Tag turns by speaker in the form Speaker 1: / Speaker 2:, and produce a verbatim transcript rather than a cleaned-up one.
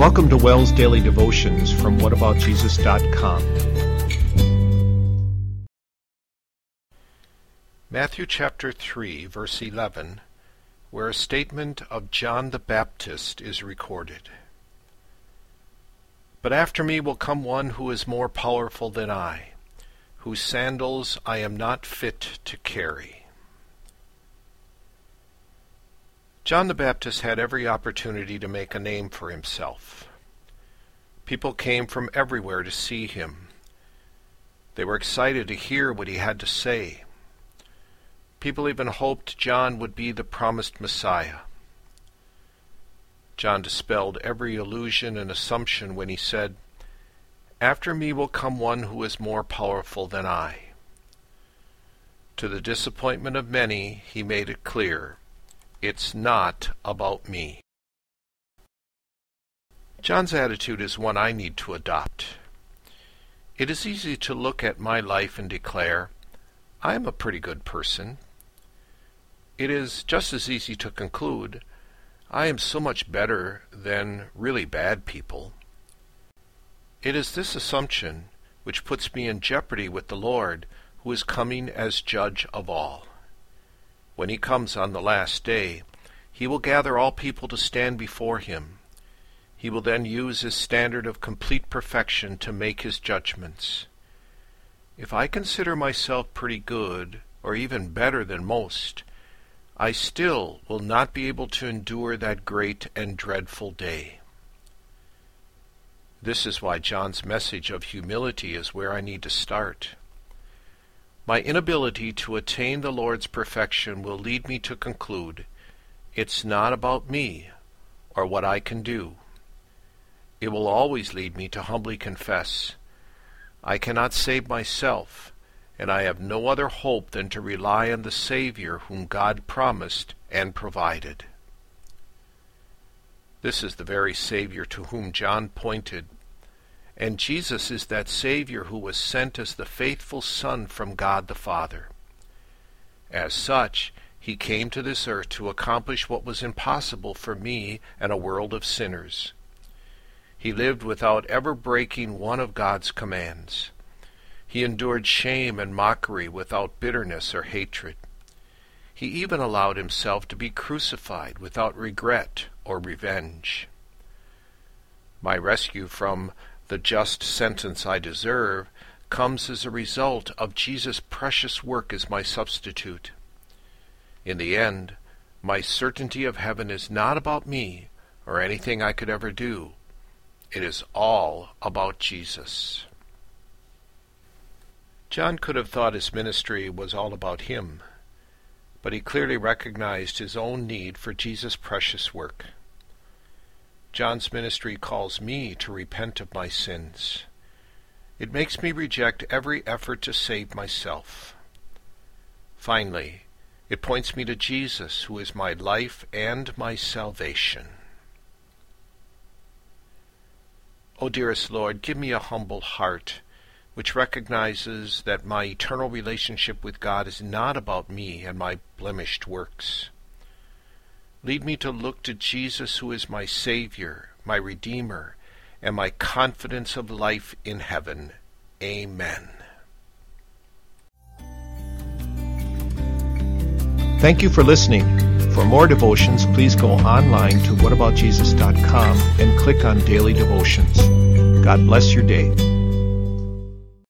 Speaker 1: Welcome to Wells Daily Devotions from what about jesus dot com. Matthew chapter three, verse eleven, where a statement of John the Baptist is recorded. But after me will come one who is more powerful than I, whose sandals I am not fit to carry. John the Baptist had every opportunity to make a name for himself. People came from everywhere to see him. They were excited to hear what he had to say. People even hoped John would be the promised Messiah. John dispelled every illusion and assumption when he said, "After me will come one who is more powerful than I." To the disappointment of many, he made it clear, it's not about me. John's attitude is one I need to adopt. It is easy to look at my life and declare, I am a pretty good person. It is just as easy to conclude, I am so much better than really bad people. It is this assumption which puts me in jeopardy with the Lord, who is coming as judge of all. When he comes on the last day, he will gather all people to stand before him. He will then use his standard of complete perfection to make his judgments. If I consider myself pretty good, or even better than most, I still will not be able to endure that great and dreadful day. This is why John's message of humility is where I need to start. My inability to attain the Lord's perfection will lead me to conclude, it's not about me or what I can do. It will always lead me to humbly confess, I cannot save myself, and I have no other hope than to rely on the Savior whom God promised and provided. This is the very Savior to whom John pointed, and Jesus is that Savior who was sent as the faithful Son from God the Father. As such, he came to this earth to accomplish what was impossible for me and a world of sinners. He lived without ever breaking one of God's commands. He endured shame and mockery without bitterness or hatred. He even allowed himself to be crucified without regret or revenge. My rescue from the just sentence I deserve comes as a result of Jesus' precious work as my substitute. In the end, my certainty of heaven is not about me or anything I could ever do. It is all about Jesus. John could have thought his ministry was all about him, but he clearly recognized his own need for Jesus' precious work. John's ministry calls me to repent of my sins. It makes me reject every effort to save myself. Finally, it points me to Jesus, who is my life and my salvation. O dearest Lord, give me a humble heart, which recognizes that my eternal relationship with God is not about me and my blemished works. Lead me to look to Jesus, who is my Savior, my Redeemer, and my confidence of life in heaven. Amen. Thank you for listening. For more devotions, please go online to what about jesus dot com and click on Daily Devotions. God bless your day.